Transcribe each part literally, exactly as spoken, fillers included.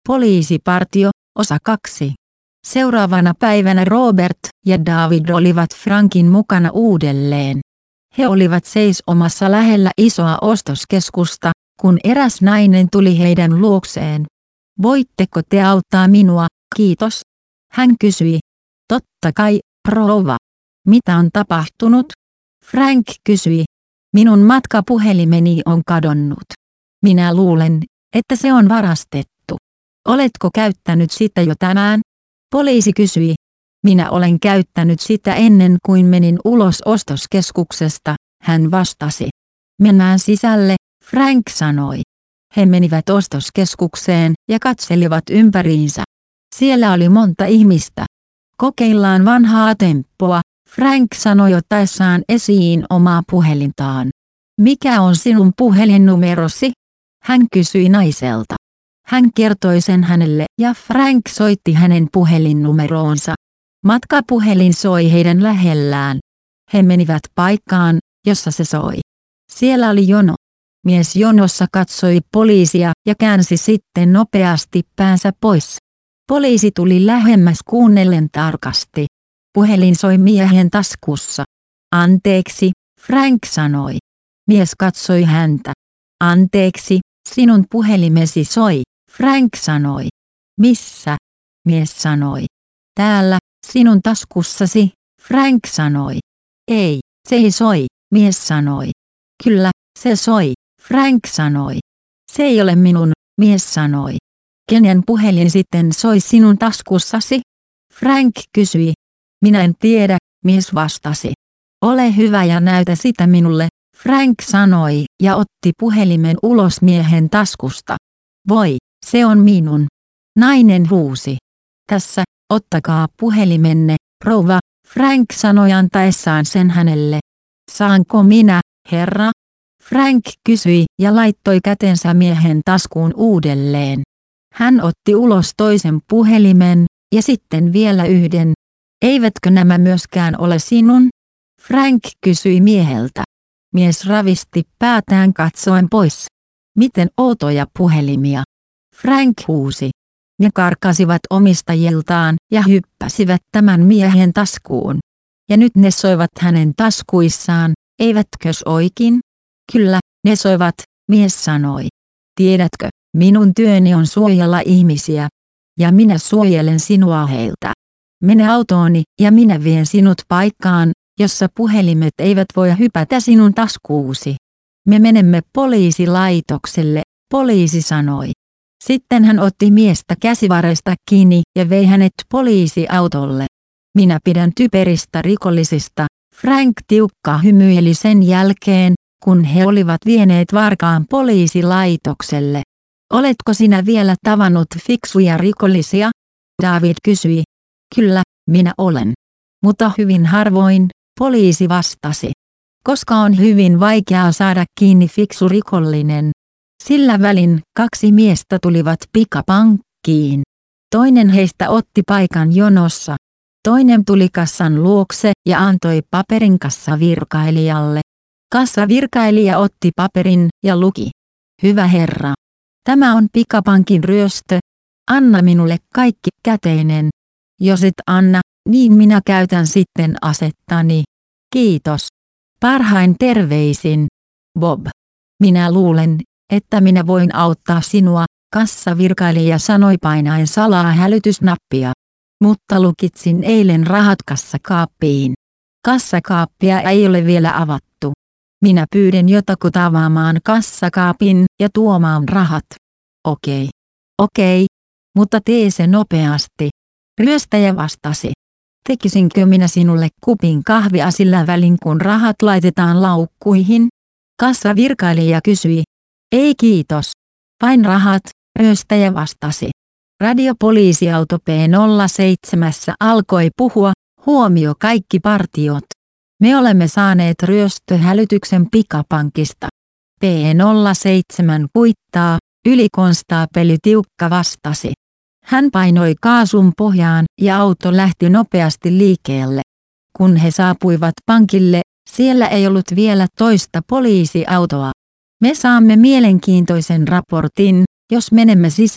Poliisipartio, osa kaksi. Seuraavana päivänä Robert ja David olivat Frankin mukana uudelleen. He olivat seisomassa lähellä isoa ostoskeskusta, kun eräs nainen tuli heidän luokseen. Voitteko te auttaa minua, kiitos? Hän kysyi. Totta kai, rouva. Mitä on tapahtunut? Frank kysyi. Minun matkapuhelimeni on kadonnut. Minä luulen, että se on varastettu. Oletko käyttänyt sitä jo tänään? Poliisi kysyi. Minä olen käyttänyt sitä ennen kuin menin ulos ostoskeskuksesta, hän vastasi. Mennään sisälle, Frank sanoi. He menivät ostoskeskukseen ja katselivat ympäriinsä. Siellä oli monta ihmistä. Kokeillaan vanhaa temppoa, Frank sanoi ottaessaan esiin omaa puhelintaan. Mikä on sinun puhelinnumerosi? Hän kysyi naiselta. Hän kertoi sen hänelle ja Frank soitti hänen puhelinnumeroonsa. Matkapuhelin soi heidän lähellään. He menivät paikkaan, jossa se soi. Siellä oli jono. Mies jonossa katsoi poliisia ja käänsi sitten nopeasti päänsä pois. Poliisi tuli lähemmäs kuunnellen tarkasti. Puhelin soi miehen taskussa. Anteeksi, Frank sanoi. Mies katsoi häntä. Anteeksi, sinun puhelimesi soi, Frank sanoi. Missä? Mies sanoi. Täällä, sinun taskussasi, Frank sanoi. Ei, se ei soi, mies sanoi. Kyllä, se soi, Frank sanoi. Se ei ole minun, mies sanoi. Kenen puhelin sitten soi sinun taskussasi? Frank kysyi. Minä en tiedä, mies vastasi. Ole hyvä ja näytä sitä minulle, Frank sanoi ja otti puhelimen ulos miehen taskusta. Voi, se on minun. Nainen huusi. Tässä, ottakaa puhelimenne, rouva, Frank sanoi antaessaan sen hänelle. Saanko minä, herra? Frank kysyi ja laittoi kätensä miehen taskuun uudelleen. Hän otti ulos toisen puhelimen ja sitten vielä yhden. Eivätkö nämä myöskään ole sinun? Frank kysyi mieheltä. Mies ravisti päätään katsoen pois. Miten outoja puhelimia? Frank huusi. Ne karkasivat omistajiltaan ja hyppäsivät tämän miehen taskuun. Ja nyt ne soivat hänen taskuissaan, eivätkö oikein? Kyllä, ne soivat, mies sanoi. Tiedätkö, minun työni on suojella ihmisiä. Ja minä suojelen sinua heiltä. Mene autooni ja minä vien sinut paikkaan, jossa puhelimet eivät voi hypätä sinun taskuusi. Me menemme poliisilaitokselle, poliisi sanoi. Sitten hän otti miestä käsivarresta kiinni ja vei hänet poliisiautolle. Minä pidän typeristä rikollisista, Frank tiukka hymyili sen jälkeen, kun he olivat vieneet varkaan poliisilaitokselle. Oletko sinä vielä tavannut fiksuja rikollisia? David kysyi. Kyllä, minä olen. Mutta hyvin harvoin, poliisi vastasi. Koska on hyvin vaikeaa saada kiinni fiksu rikollinen. Sillä välin kaksi miestä tulivat pikapankkiin. Toinen heistä otti paikan jonossa. Toinen tuli kassan luokse ja antoi paperin kassavirkailijalle. Kassavirkailija otti paperin ja luki. Hyvä herra. Tämä on pikapankin ryöstö. Anna minulle kaikki käteinen. Jos et anna, niin minä käytän sitten asettani. Kiitos. Parhain terveisin, Bob. Minä luulen, että minä voin auttaa sinua, kassavirkailija sanoi painaen salaa hälytysnappia. Mutta lukitsin eilen rahat kassakaappiin. Kassakaappia ei ole vielä avattu. Minä pyydän jotakuta avaamaan kassakaapin ja tuomaan rahat. Okei. Okei. Mutta tee se nopeasti. Ryöstäjä vastasi. Tekisinkö minä sinulle kupin kahvia sillä välin kun rahat laitetaan laukkuihin? Kassavirkailija kysyi. Ei kiitos. Vain rahat, ryöstäjä vastasi. Radiopoliisiauto P nolla seitsemän alkoi puhua, huomio kaikki partiot. Me olemme saaneet ryöstöhälytyksen pikapankista. P nolla seitsemän kuittaa, ylikonstaapeli Tiukka vastasi. Hän painoi kaasun pohjaan ja auto lähti nopeasti liikkeelle. Kun he saapuivat pankille, siellä ei ollut vielä toista poliisiautoa. Me saamme mielenkiintoisen raportin, jos menemme sisään,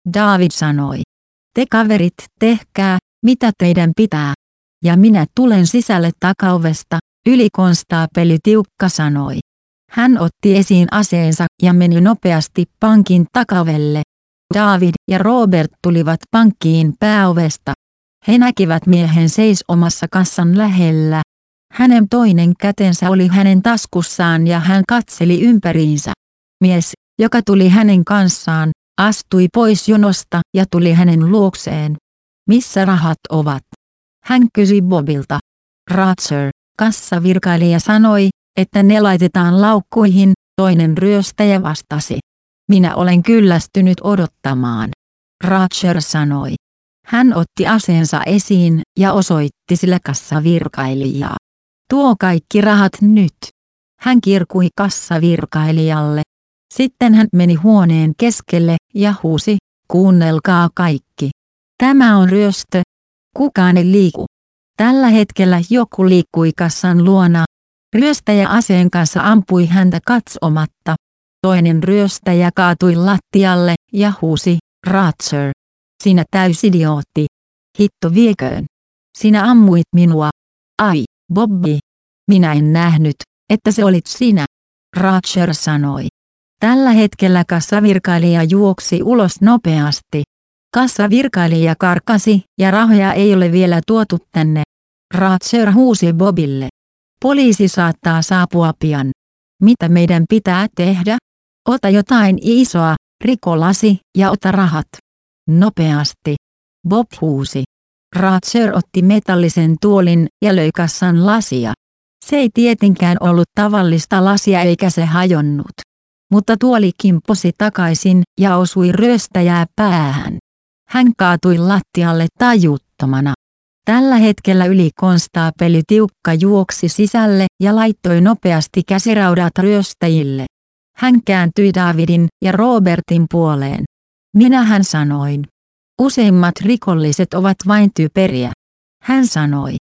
David sanoi. Te kaverit, tehkää, mitä teidän pitää. Ja minä tulen sisälle takaovesta, ylikonstaapeli Tiukka sanoi. Hän otti esiin aseensa ja meni nopeasti pankin takaovelle. David ja Robert tulivat pankkiin pääovesta. He näkivät miehen seisomassa kassan lähellä. Hänen toinen kätensä oli hänen taskussaan ja hän katseli ympäriinsä. Mies, joka tuli hänen kanssaan, astui pois jonosta ja tuli hänen luokseen. Missä rahat ovat? Hän kysyi Bobilta. Roger, kassavirkailija sanoi, että ne laitetaan laukkuihin, toinen ryöstäjä vastasi. Minä olen kyllästynyt odottamaan. Roger sanoi. Hän otti aseensa esiin ja osoitti sillä kassavirkailijaa. Tuo kaikki rahat nyt. Hän kirkui kassavirkailijalle. Sitten hän meni huoneen keskelle ja huusi, kuunnelkaa kaikki. Tämä on ryöstö. Kukaan ei liiku. Tällä hetkellä joku liikkui kassan luona. Ryöstäjä aseen kanssa ampui häntä katsomatta. Toinen ryöstäjä kaatui lattialle ja huusi, Roger. Sinä täysidiootti. Hitto vieköön. Sinä ammuit minua. Ai, Bobby. Minä en nähnyt, että se olit sinä. Roger sanoi. Tällä hetkellä kassavirkailija juoksi ulos nopeasti. Kassavirkailija karkasi ja rahoja ei ole vielä tuotu tänne. Roger huusi Bobille. Poliisi saattaa saapua pian. Mitä meidän pitää tehdä? Ota jotain isoa, rikolasi ja ota rahat. Nopeasti. Bob huusi. Roger otti metallisen tuolin ja löi kassan lasia. Se ei tietenkään ollut tavallista lasia eikä se hajonnut. Mutta tuoli kimposi takaisin ja osui ryöstäjää päähän. Hän kaatui lattialle tajuttomana. Tällä hetkellä ylikonstaapeli Tiukka juoksi sisälle ja laittoi nopeasti käsiraudat ryöstäjille. Hän kääntyi Davidin ja Robertin puoleen. Minähän sanoin. Useimmat rikolliset ovat vain typeriä. Hän sanoi.